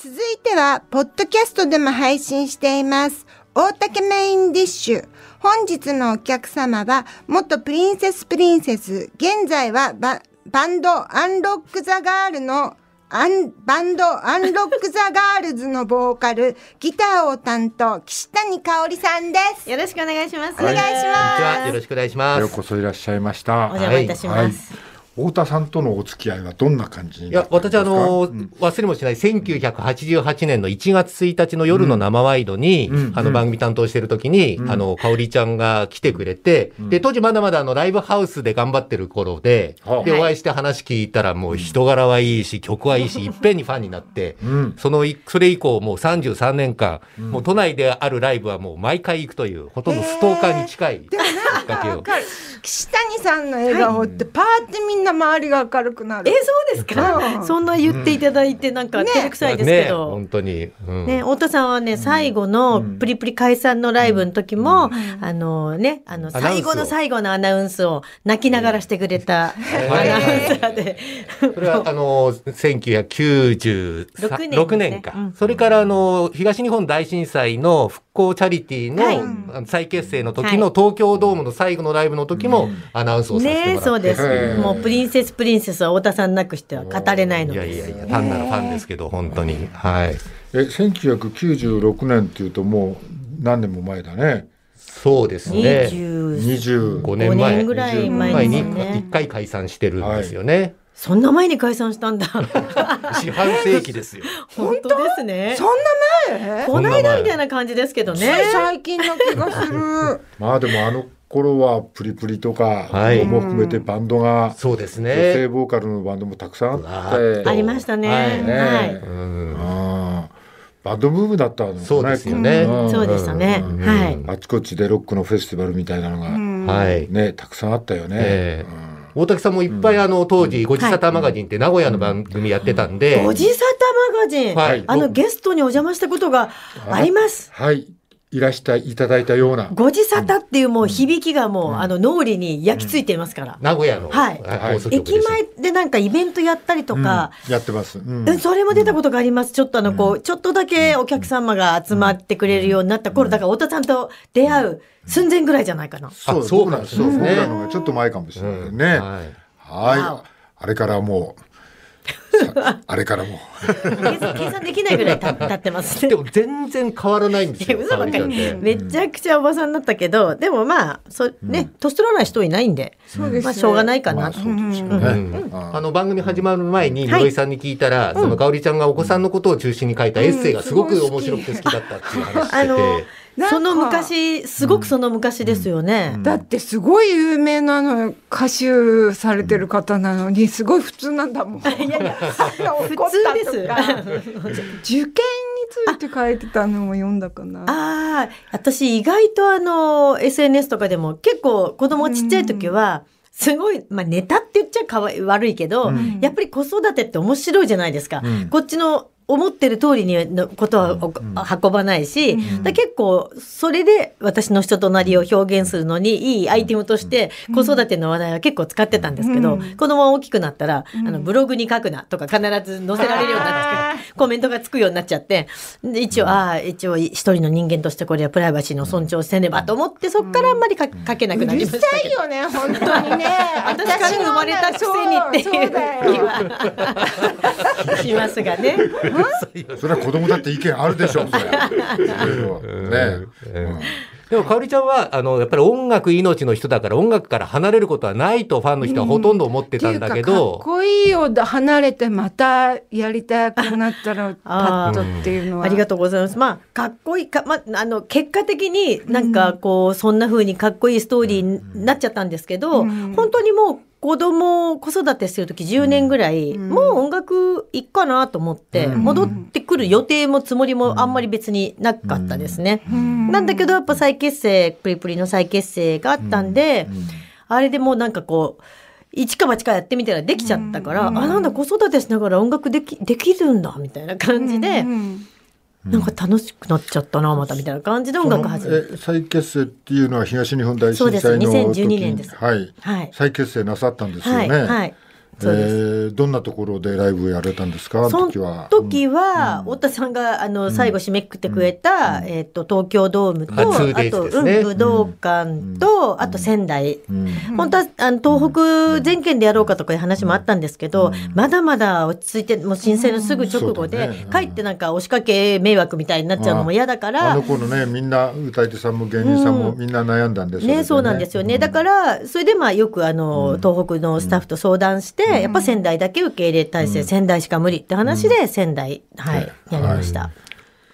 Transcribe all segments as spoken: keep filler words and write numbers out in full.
続いてはポッドキャストでも配信しています大竹メインディッシュ。本日のお客様は元プリンセスプリンセス、現在は バ, バンドアンロックザガールのアンバンドアンロックザガールズのボーカルギターを担当岸谷香織さんです。 よろしくお願いします。 お願いします。こんにちは、よろしくお願いします。 ようこそいらっしゃいました。 お邪魔いたします。 はい、太田さんとのお付き合いはどんな感じになってるんですか？ いや、私あの、うん、忘れもしないせんきゅうひゃくはちじゅうはちねんのいちがつついたちの夜の生ワイドに、うん、あの番組担当してる時に、うん、あの香織ちゃんが来てくれて、うん、で当時まだまだあのライブハウスで頑張ってる頃で、うん、でお会いして話聞いたらもう人柄はいいし曲はいいし、いっぺんにファンになって、うん、そのそれ以降もうさんじゅうさんねんかん、うん、もう都内であるライブはもう毎回行くというほとんどストーカーに近いきっかけを。 岸谷さんの笑顔ってパーってみんな周りが明るくなる。 え、そうですか、うん、そんな言っていただいてなんか照れくさいですけど、 ねね、本当に、うんね、太田さんはね最後のプリプリ解散のライブの時も、うん、あのねあの最後の最後のアナウンスを泣きながらしてくれたアナウンサーで、 それはあのせんきゅうひゃくきゅうじゅうろくねんか、うん、それからあの東日本大震災の復興チャリティーの再結成の時の東京ドームの最後のライブの時もアナウンスをさせてもらって、 ね、そうです。もうプリンセスプリンセスは太田さんなくしては語れないのです。 いやいやいや、単なるファンですけど本当に、はい。 え、せんきゅうひゃくきゅうじゅうろくねんっていうともう何年も前だね。 そうですね。 にじゅうごねんまえぐらい前にいっかい解散してるんですよね。はい、 そんな前に解散したんだ。 四半世紀ですよ。 本当ですね。 そんな前？ こないだみたいな感じですけどね。 最近の気がする。 まあでもあの頃はプリプリとかも含めてバンドが、はい、 そうですね、 女性ボーカルのバンドもたくさんあってありましたね。はいね、はい、うん、 あバンドブームだったのね。 そうですよね。 うん、そうでしたね、うん、はい。 あちこちでロックのフェスティバルみたいなのが、うん、ね、たくさんあったよね。 えーうん、大竹さんもいっぱいあの当時、うん、ごじさたマガジンって名古屋の番組やってたんで、 ごじさたマガジン、はい、あのゲストにお邪魔したことがあります。 はい、いらしていただいたようなごじさたっていうもう響きがもう、うん、あの脳裏に焼き付いていますから、 うん、名古屋の、 はい、駅前でなんかイベントやったりとか、 うん、やってます、うん、 それも出たことがあります。ちょっとあのこう、うん、ちょっとだけお客様が集まってくれるようになった頃だから太田さんと出会う寸前ぐらいじゃないかな。 そう、そうなんですね。僕らのがちょっと前かもしれないね、うん、はい、はい、あれからもうあれからも計算できないぐらい経ってますね。 でも全然変わらないんですよ。 嘘ばっかり。めちゃくちゃおばさんだったけど、でもまあそね、年取らない人いないんで、まあしょうがないかな。 あの番組始まる前に室井さんに聞いたら、その香織ちゃんがお子さんのことを中心に書いたエッセイがすごく面白くて好きだったっていう話してて。 その昔、すごくその昔ですよね、 うんうん、だってすごい有名なの歌手されてる方なのにすごい普通なんだもん。いやいや普通です。 受験について書いてたのも読んだかな。 ああ、私意外とあの エスエヌエス とかでも結構子供ちっちゃい時は、うん、すごい、まあ、ネタって言っちゃかわい悪いけど、うん、やっぱり子育てって面白いじゃないですか、うん、こっちの思ってる通りにのことは運ばないし、うん、だ結構それで私の人となりを表現するのにいいアイテムとして子育ての話題は結構使ってたんですけど、うん、子供が大きくなったら、うん、あのブログに書くなとか必ず載せられるようになってコメントがつくようになっちゃって、で一応、ああ一応一人の人間としてこれはプライバシーの尊重せねばと思って、そっからあんまり書けなくなりましたけど。 うるさいよね本当にね。 私から生まれたくせにっていう気はしますがね。 それは子供だって意見あるでしょう。それね、 うん、でも香織ちゃんはあのやっぱり音楽命の人だから音楽から離れることはないとファンの人はほとんど思ってたんだけど、 うん、かっこいいよ離れてまたやりたくなったらパッとっていうのはあ, ありがとうございます。まあかっこいいか、まあ、あの結果的になんかこう、うん、そんな風にかっこいいストーリーになっちゃったんですけど、うん、本当にもう子供を子育てしてる時じゅうねんぐらい、うん、もう音楽いっかなと思って戻ってくる予定もつもりもあんまり別になかったですね、うん、なんだけどやっぱ再結成プリプリの再結成があったんで、うん、あれでもうなんかこう一か八かやってみたらできちゃったから、うん、あなんだ子育てしながら音楽でき、できるんだみたいな感じで、うんなんか楽しくなっちゃったなまたみたいな感じで音楽始めて、再結成っていうのは東日本大震災の時にそうですにせんじゅうにねんです、 はいはい、再結成なさったんですよね、 はいはい、 そうです。 えー、どんなところでライブをやれたんですか？ その時は、時は、うん、太田さんがあの最後締めくくってくれた、うん、えっ、ー、と東京ドームと、 あ, あと、 うん、武道館と、うん、あと仙台、うん、本当はあの東北全県でやろうかとかいう話もあったんですけど、うん、まだまだ落ち着いて、もう震災のすぐ直後で、ね、帰ってなんか押しかけ迷惑みたいになっちゃうのも嫌だから、 あ, あの頃ね、みんな歌い手さんも芸人さんもみんな悩んだんですよね。 ね、そうなんですよね。だからそれでまあよくあの、うん、東北のスタッフと相談して、うん、やっぱ仙台だけ受け入れ体制、うん、仙台しか無理って話で仙台、うん、はい、やりました。はい、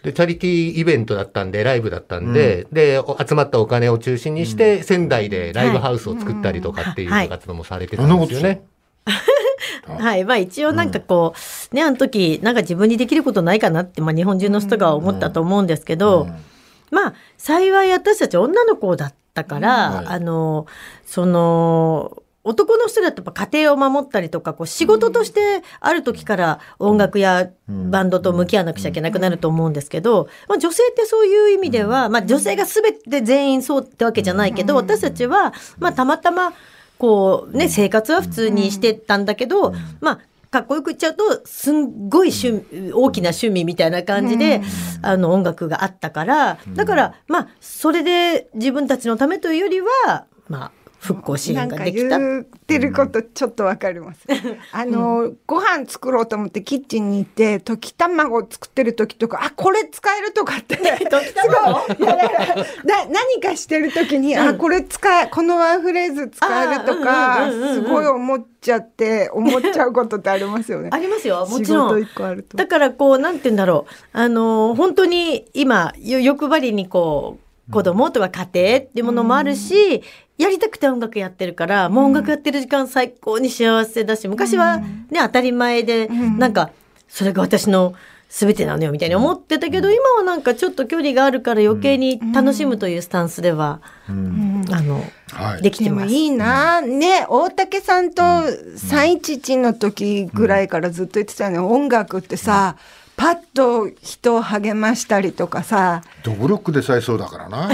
でチャリティーイベントだったんでライブだったんで、うん、で集まったお金を中心にして、うん、仙台でライブハウスを作ったりとかっていう活動もされてたんですよね。 はい、まあ一応なんかこう、うん、ね、あの時なんか自分にできることないかなって、まあ、日本中の人が思ったと思うんですけど、うんうん、まあ幸い私たち女の子だったから、うん、はい、あのその男の人だとやっぱ家庭を守ったりとかこう仕事としてある時から音楽やバンドと向き合わなくちゃいけなくなると思うんですけど、まあ、女性ってそういう意味では、まあ、女性が全て全員そうってわけじゃないけど、私たちは、まあ、たまたまこう、ね、生活は普通にしてたんだけど、まあかっこよく言っちゃうとすんごい趣大きな趣味みたいな感じで、うん、あの音楽があったから、だからまあそれで自分たちのためというよりはまあ復興支援ができた。 なんか言ってることちょっとわかります。あの、うん、ご飯作ろうと思ってキッチンに行って溶き卵を作ってる時とか、あ、これ使えるとかってすごいいやいやな何かしてる時に、うん、あ、これ使えこのワンフレーズ使えるとか、すごい思っちゃって思っちゃうことってありますよね。 ありますよ、もちろん。 仕事一個あると。 だからこうなんて言うんだろう、あの本当に今欲張りにこう子供とか家庭っていうものもあるし、うん、やりたくて音楽やってるから、もう音楽やってる時間最高に幸せだし、昔はね、当たり前で、なんか、それが私の全てなのよみたいに思ってたけど、今はなんかちょっと距離があるから余計に楽しむというスタンスでは、あの、はい、できてます。 でもいいなね、大竹さんとさんいちいちの時ぐらいからずっと言ってたよね、音楽ってさ、パッと人を励ましたりとかさ、 ドブロックでさえそうだからな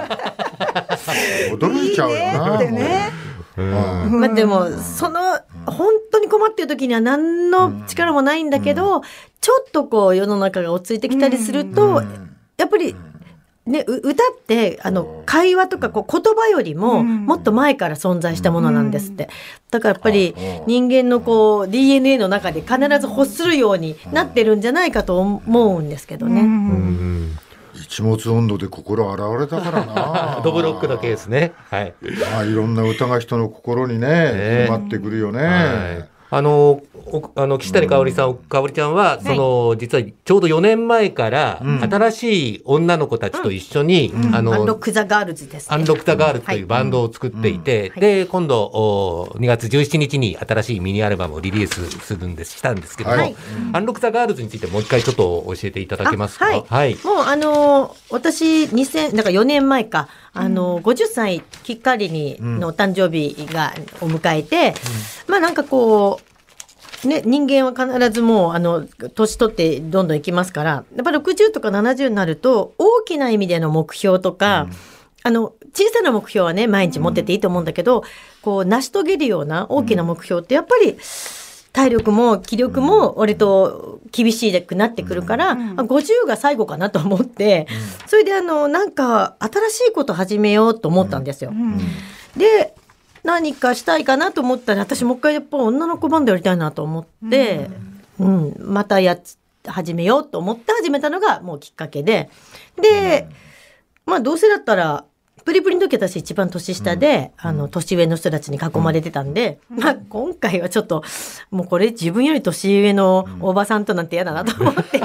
驚いちゃうよな。いいねってね、 うん、まあでもその本当に困っている時には何の力もないんだけど、うん、ちょっとこう世の中が落ち着いてきたりすると、うん、やっぱりね、歌ってあの会話とかこう言葉よりももっと前から存在したものなんですって。だからやっぱり人間のこう ディーエヌエー の中で必ず欲するようになってるんじゃないかと思うんですけどね。うん、 一物温度で心洗われたからなドブロックのケースね、はい、 まあ、いろんな歌が人の心にね迫ってくるよね、はい、 あのあの岸谷香織さん、香織ちゃんはその、はい、実はちょうどよねんまえから新しい女の子たちと一緒に、 うん、あのアンロック・ザ・ガールズですね。 アンロック・ザ・ガールズというバンドを作っていて、はい、で今度にがつじゅうしちにちに新しいミニアルバムをリリースするんですしたんですけども、はい、アンロック・ザ・ガールズについてもう一回ちょっと教えていただけますか。 はい、はい、もうあの私にせんだからよねんまえか、あの、うん、ごじゅっさいきっかりにの誕生日が、うん、を迎えて、うん、まあなんかこうね、人間は必ずもうあの年取ってどんどんいきますから、やっぱりろくじゅうとかななじゅうになると大きな意味での目標とか、うん、あの小さな目標はね毎日持ってていいと思うんだけど、うん、こう成し遂げるような大きな目標ってやっぱり体力も気力も割と厳しくなってくるから、うん、ごじゅうが最後かなと思って、うん、それであのなんか新しいこと始めようと思ったんですよ、うん、で何かしたいかなと思ったら、私もう一回やっぱ女の子バンドやりたいなと思って、うんうん、またやっ始めようと思って始めたのがもうきっかけで、で、まあどうせだったらプリプリの時私一番年下で、うん、あの年上の人たちに囲まれてたんで、うん、まあ今回はちょっともうこれ自分より年上のおばさんとなんて嫌だなと思って、うん、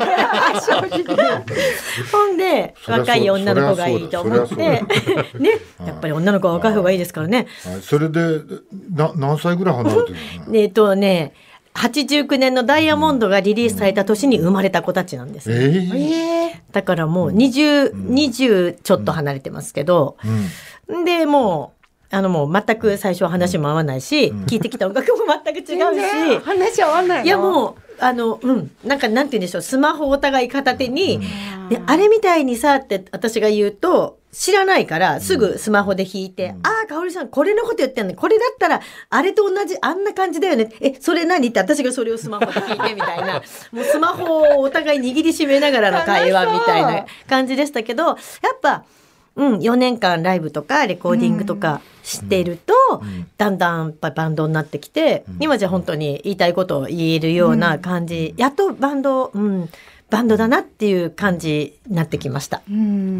ほんで若い女の子がいいと思ってね、やっぱり女の子は若い方がいいですからね。 はい、それでな何歳ぐらい離れてるのね。 えっとねはちじゅうきゅうねんのダイヤモンドがリリースされた年に生まれた子たちなんです、ね、えー、だからもうにじゅう、にじゅうちょっと離れてますけど、うん、でもうあのもう全く最初は話も合わないし、うん、聴いてきた音楽も全く違うし話合わないの。 いやもうあのうんなんかなんて言うんでしょう、スマホをお互い片手に、うん、であれみたいにさって私が言うと知らないからすぐスマホで弾いて、うん、ああ、かおりさんこれのこと言ってんの、これだったらあれと同じあんな感じだよね、えそれ何って私がそれをスマホで弾いてみたいなもうスマホをお互い握りしめながらの会話みたいな感じでしたけど、やっぱ、うん、よねんかんライブとかレコーディングとかしていると、うん、だんだんやっぱバンドになってきて、うん、今じゃ本当に言いたいことを言えるような感じ、うん、やっとバンド、うん、バンドだなっていう感じになってきました。うん、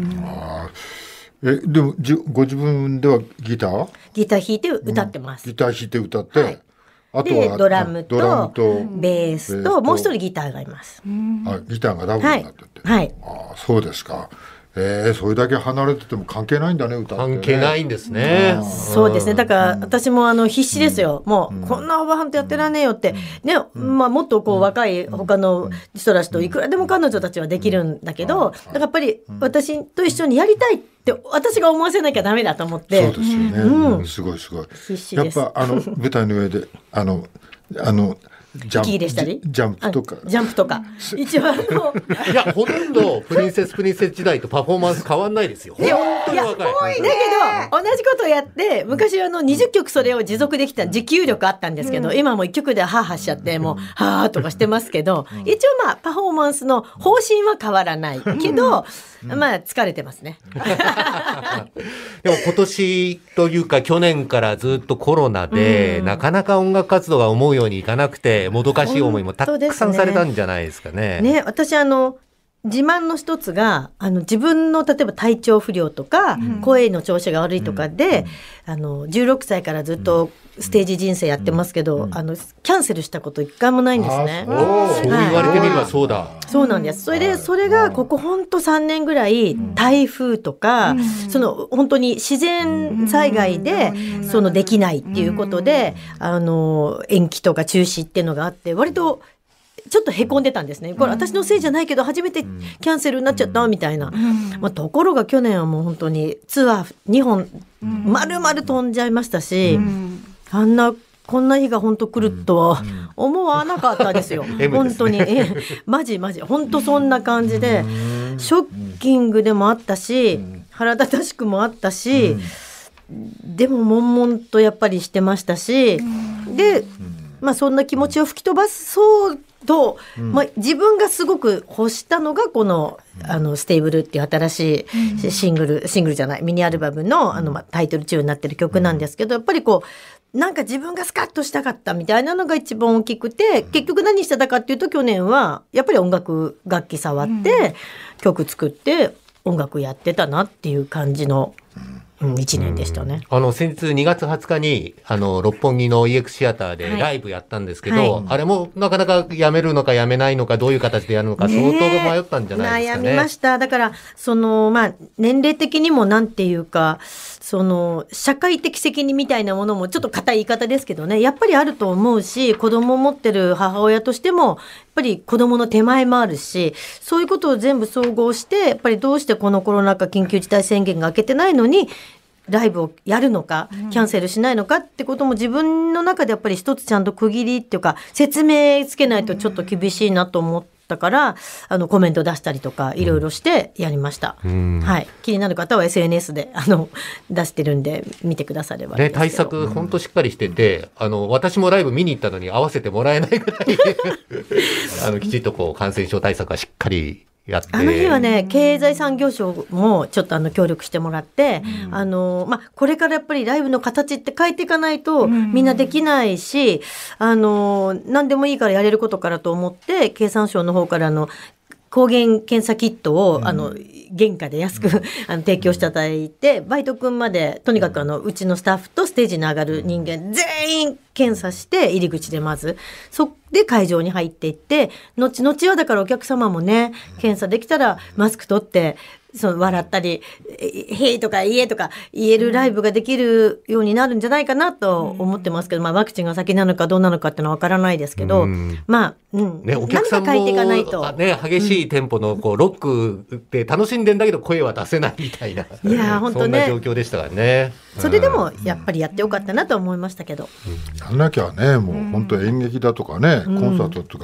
あえでもじご自分ではギターギター弾いて歌ってます、 うん、ギター弾いて歌って、はい、あとはドラム と, ドラムとベースともう一人ギターがいます。 あギターがダブルになってて、 はいはい、 あそうですか。えー、それだけ離れてても関係ないんだね、歌ってね。 関係ないんですね。 そうですね。だから私もあの必死ですよ、うん、もう、うん、こんなオーバーハントやってらんねえよって、うん、ね、まあ、もっとこう若い他の人たちといくらでも彼女たちはできるんだけど、だからやっぱり私と一緒にやりたいって私が思わせなきゃダメだと思って。 そうですよね、うん、すごいすごい必死です。 やっぱあの舞台の上であのあのジャンプ、 息切れしたりジャンプとかジャンプとか一応あのいやほとんどプリンセスプリンセス時代とパフォーマンス変わんないですよ。本当に若い。 だけど同じことをやって昔あのにじゅっきょくそれを持続できた持久力あったんですけど、うん、今もいっきょくでハーハーしちゃってもうハーとかしてますけど、うん、一応まあパフォーマンスの方針は変わらないけど、うん、まあ疲れてますねでも今年というか去年からずっとコロナで、うん、なかなか音楽活動が思うようにいかなくてもどかしい思いもたくさんされたんじゃないですかね。 ね、私あの自慢の一つがあの自分の例えば体調不良とか、うん、声の調子が悪いとかで、うん、あのじゅうろくさいからずっとステージ人生やってますけど、うん、あのキャンセルしたこと一回もないんですね。 そう言われてみればそうだ。 そうなんです。それでそれがここほんとさんねんぐらい台風とか、うん、その本当に自然災害でそのできないっていうことで、あの延期とか中止っていうのがあって割とちょっとへこんでたんですね。これ私のせいじゃないけど初めてキャンセルになっちゃったみたいな、まあ、ところが去年はもう本当にツアーにほん丸々飛んじゃいましたし、あんなこんな日が本当来るとは思わなかったですよ本当にえマジマジ本当そんな感じでショッキングでもあったし腹立たしくもあったし、でも悶々とやっぱりしてましたし、でまあそんな気持ちを吹き飛ばそうと、うんまあ、自分がすごく欲したのがこの、あのステイブルっていう新しいシングル、シングルじゃないミニアルバム の, あの、まあ、タイトル中になってる曲なんですけど、やっぱりこうなんか自分がスカッとしたかったみたいなのが一番大きくて、結局何してたかっていうと去年はやっぱり音楽楽器触って曲作って音楽やってたなっていう感じのうん、いちねんでしたね。 あの先日にがつはつかにあの六本木の イーエックス シアターでライブやったんですけど、はいはい、あれもなかなかやめるのかやめないのかどういう形でやるのか相当迷ったんじゃないですかね。 悩みました。だからその、まあ、年齢的にもなんていうかその社会的責任みたいなものもちょっと固い言い方ですけどね、やっぱりあると思うし、子供を持ってる母親としてもやっぱり子供の手前もあるし、そういうことを全部総合してやっぱりどうしてこのコロナ禍緊急事態宣言が明けてないのにライブをやるのかキャンセルしないのかってことも自分の中でやっぱり一つちゃんと区切りっていうか説明つけないとちょっと厳しいなと思ったからあのコメント出したりとかいろいろしてやりました、うんはい、気になる方は エスエヌエス であの出してるんで見てくださればいいですけど、 ね、対策本当しっかりしてて、あの私もライブ見に行ったのに合わせてもらえないぐらいあのきちっとこう感染症対策はしっかりやってあの日はね経済産業省もちょっとあの協力してもらって、うんあのまあ、これからやっぱりライブの形って変えていかないとみんなできないし、あの何でもいいからやれることからと思って経産省の方からの抗原検査キットを、うん、あの原価で安く、うん、あの提供していただいて、バイト君までとにかくあのうちのスタッフとステージに上がる人間全員検査して入り口でまずそで会場に入っていって、後々はだからお客様もね検査できたらマスク取ってその笑ったりへいとかいえとか言えるライブができるようになるんじゃないかなと思ってますけど、まあ、ワクチンが先なのかどうなのかっていうのは分からないですけど、うんまあうんね、お客さんも、ね、激しいテンポのこうロックって楽しんでんだけど声は出せないみたいな、いや本当、ね、そんな状況でしたからね。 それでもやっぱりやってよかったなと思いましたけど、 うん、やんなきゃねもう本当演劇だとかね、うん、コンサートとか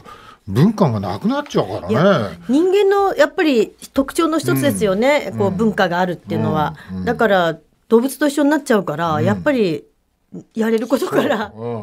文化がなくなっちゃうからね。 人間のやっぱり特徴の一つですよね、うん、こう文化があるっていうのは、うんうん、だから動物と一緒になっちゃうから、うん、やっぱりやれることから、うん、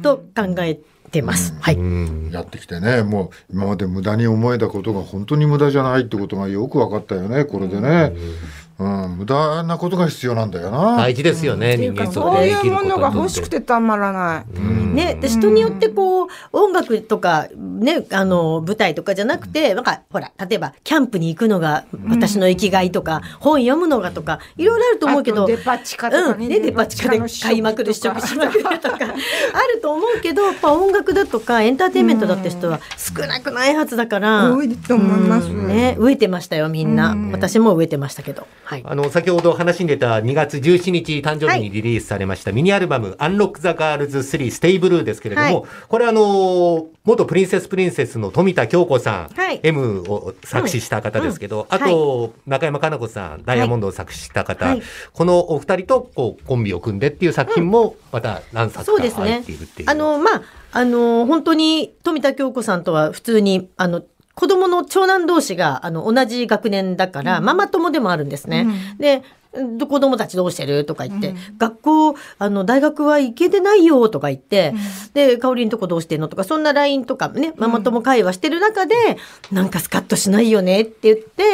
と考えてます、うんはい、 やってきてね、もう今まで無駄に思えたことが本当に無駄じゃないってことがよく分かったよね、これでね、うん、うん、無駄なことが必要なんだよな。 大事ですよね、うん、人間とそういうものが欲しくてたまらない、 うんね、で人によってこう音楽とか、ね、あの舞台とかじゃなくて、なんかほら例えばキャンプに行くのが私の生きがいとか、うん、本読むのがとかいろいろあると思うけど、 デパ地下とかね、うんね、 デパ地下で買いまくる試食しまくるとかあると思うけど、やっぱ音楽だとかエンターテインメントだって人は少なくないはずだから、 多いと思います、 うんね、飢えてましたよみんな、うん、私も飢えてましたけど、はい、 あの先ほど話に出たにがつじゅうしちにち誕生日にリリースされましたミニアルバム、はい、アンロックザガールズスリーステイブルーですけれども、はい、これあの元プリンセスプリンセスの富田京子さん、はい、M を作詞した方ですけど、うんうん、あと、はい、中山かな子さんダイヤモンドを作詞した方、はい、このお二人とこうコンビを組んでっていう作品もまた何作か入っているっていう、 うん、そうですね、あのまああの本当に富田京子さんとは普通にあの子供の長男同士があの同じ学年だから、うん、ママ友でもあるんですね、うん、で子供たちどうしてるとか言って、うん、学校あの大学は行けてないよとか言って、うん、で香織のとこどうしてんのとかそんな ライン とかねママ友会話してる中で、うん、なんかスカッとしないよねって言って、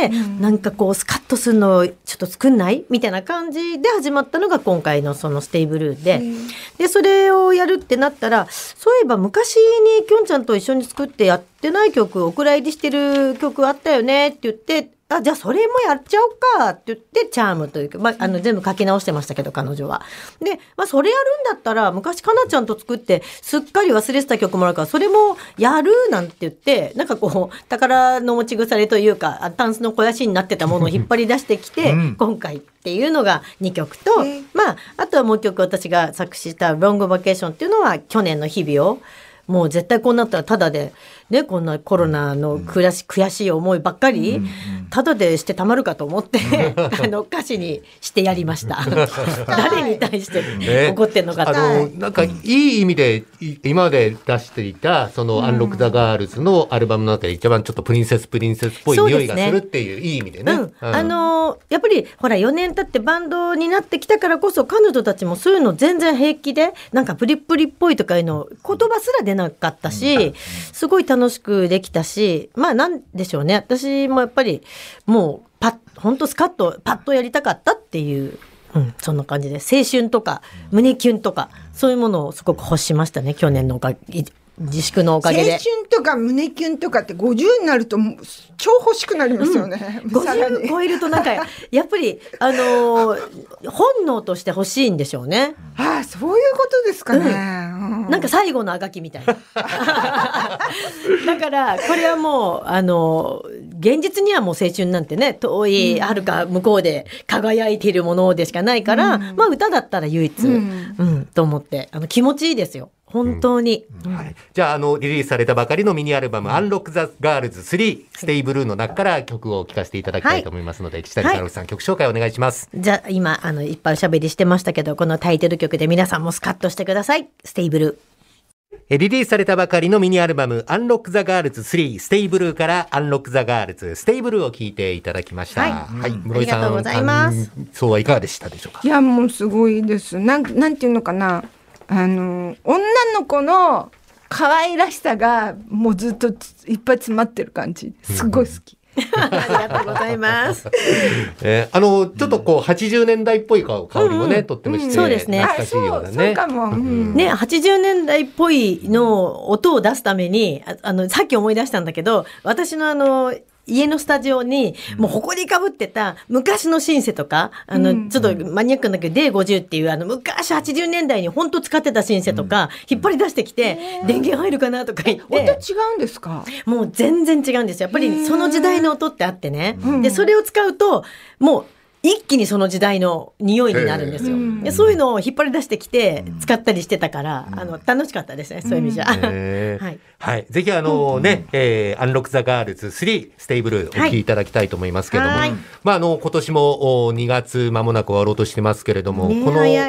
うん、なんかこうスカッとするのちょっと作んないみたいな感じで始まったのが今回のそのステイブルーで、うん、でそれをやるってなったら、そういえば昔にきょんちゃんと一緒に作ってやってない曲お蔵入りしてる曲あったよねって言って、あじゃあそれもやっちゃおうかって言ってチャームというか、まあ、あの全部書き直してましたけど彼女は。で、まあ、それやるんだったら昔かなちゃんと作ってすっかり忘れてた曲もあるからそれもやるなんて言って、なんかこう宝の持ち腐れというかタンスの肥やしになってたものを引っ張り出してきて、うん、今回っていうのがにきょくと、まあ、あとはもういっきょく私が作詞したロングバケーションっていうのは去年の日々をもう絶対こうなったらただで、ね、こんなコロナの悔し、悔しい思いばっかりただでしてたまるかと思ってあの歌詞にしてやりました誰に対して怒ってんのかって、ね、 あのなんかいい意味で今まで出していたそのアンロックザガールズのアルバムの中で一番ちょっとプリンセスプリンセスっぽい匂いがするっていういい意味でね、うんうん、 あのやっぱりほらよねん経ってバンドになってきたからこそ彼女たちもそういうの全然平気でなんかプリプリっぽいとかいうの言葉すら出なかったし、すごい楽しくできたし、まあなんでしょうね、私もやっぱりもうパッ本当スカッとパッとやりたかったっていう、うん、そんな感じで青春とか胸キュンとかそういうものをすごく欲しましたね、去年のおかげ自粛のおかげで。 青春とか胸キュンとかってごじゅうになると超欲しくなりますよね、 うん、ごじゅう超えるとなんかやっぱりあのー、本能として欲しいんでしょうね。 ああそういうことですかね、 うんうん、なんか最後のあがきみたいなだからこれはもうあの現実にはもう青春なんてね遠いはるか向こうで輝いているものでしかないから、うん、まあ歌だったら唯一、うんうん、と思ってあの気持ちいいですよ本当に、 うんはい、じゃあ、あのリリースされたばかりのミニアルバム、うん、アンロックザガールズスリーステイブルーの中から曲を聴かせていただきたいと思いますので、はい、岸谷太郎さん、はい、曲紹介お願いします。 じゃあ今あのいっぱいおしゃべりしてましたけど、このタイトル曲で皆さんもスカッとしてください。ステイブルー。 えリリースされたばかりのミニアルバムアンロックザガールズスリーステイブルーからアンロックザガールズステイブルーを聴いていただきました。 はい、 はい、 室井さん、ありがとうございます。 そうはいかがでしたでしょうか。 いやもうすごいです。なん、なんていうのかな、あの女の子の可愛らしさがもうずっといっぱい詰まってる感じ、すごい好き。 ありがとうございます。 えー、あのちょっとこうはちじゅうねんだいっぽい香りもね、うん、とってもして、うん、 そうですね。 懐かしいようなね。 そうかも、うん、 ねはちじゅうねんだいっぽいの音を出すために、あ、あのさっき思い出したんだけど、私のあの家のスタジオにもう埃かぶってた昔のシンセとか、あの、うん、ちょっとマニアックなんだけど ディーごじゅう っていうあの昔はちじゅうねんだいに本当使ってたシンセとか引っ張り出してきて、うん、電源入るかなとか言って。 音違うんですか？ もう全然違うんですよ。やっぱりその時代の音ってあってね、でそれを使うともう一気にその時代の匂いになるんですよ。でそういうのを引っ張り出してきて使ったりしてたから、うん、あの楽しかったですね、そういう意味じゃ。 はいはい、ぜひあのね、うんえー、アンロックザガールズスリーステイブルーお聴きいただきたいと思いますけれども、はい、まああの今年もにがつ間もなく終わろうとしてますけれども、ね、この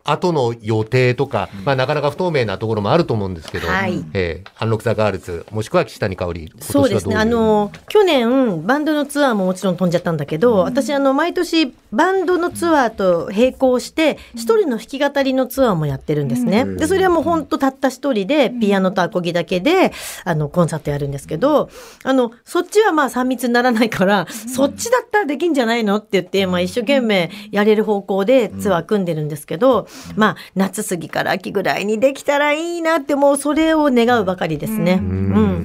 後の予定とか、まあ、なかなか不透明なところもあると思うんですけど、 はいえー、アンロック・ザ・ガールズもしくは岸谷香織、今年はどういう？ そうですね、あの去年バンドのツアーももちろん飛んじゃったんだけど、うん、私あの毎年バンドのツアーと並行して一人の弾き語りのツアーもやってるんですね、うん、でそれはもう本当たった一人でピアノとアコギだけであのコンサートやるんですけど、あのそっちはまあさん密にならないから、うん、そっちだったらできんじゃないのって言って、まあ、一生懸命やれる方向でツアー組んでるんですけど、うん、まあ夏過ぎから秋ぐらいにできたらいいなって、もうそれを願うばかりですね。うん、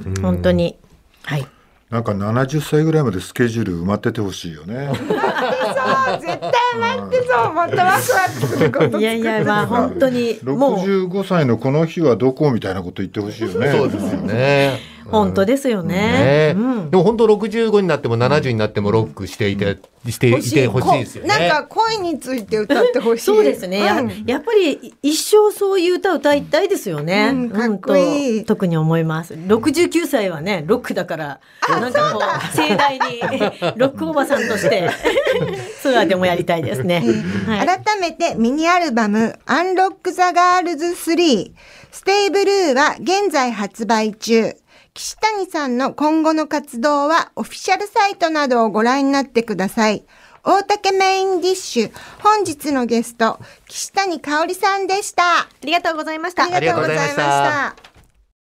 うん、本当に。はい。 なんかななじゅっさいぐらいまでスケジュール埋まっててほしいよね。 そう、絶対埋まってそう、またワクワクすること。 いやいや、まあ本当にもうろくじゅうごさいのこの日はどこみたいなこと言ってほしいよね。 そうですよね。 本当ですよね。 ね、うん、でも本当ろくじゅうごになってもななじゅうになってもロックしていて、うん、していてほしいですよね。 なんか恋について歌ってほしい。 そうですね、うん、や, やっぱり一生そういう歌歌いたいですよね。うん、 かっこいい、 うん、特に思います。ろくじゅうきゅうさいはねロックだから、なんかこう盛大にロックおばさんとしてツアーでもやりたいですね、 はい、改めてミニアルバムアンロックザガールズスリーステイブルーは現在発売中。岸谷さんの今後の活動はオフィシャルサイトなどをご覧になってください。大竹メインディッシュ、本日のゲスト岸谷香織さんでした。 ありがとうございました。 ありがとうございました。